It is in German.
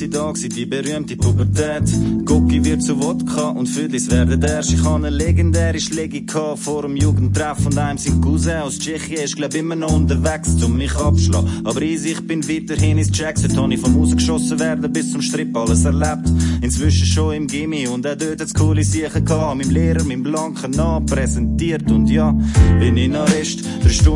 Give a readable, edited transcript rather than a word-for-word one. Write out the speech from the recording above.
sind da gewesen, die berühmte Pubertät. Gucki wird zu Wodka und Füdlis werden erst. Ich habe eine legendäre Schläge gehabt vor dem Jugendtreff und einem sein Cousin aus Tschechien ist glaub immer noch unterwegs, um mich abzuschlagen. Aber easy, ich bin weiterhin ins Jackson, Tony vom rausgeschossen werden bis zum Strip, alles erlebt. Inzwischen schon im Gimmi und auch dort hat's coole Sachen gehabt. Meinem Lehrer, meinem blanken Namen präsentiert und ja, bin in Arrest, 3 Stunden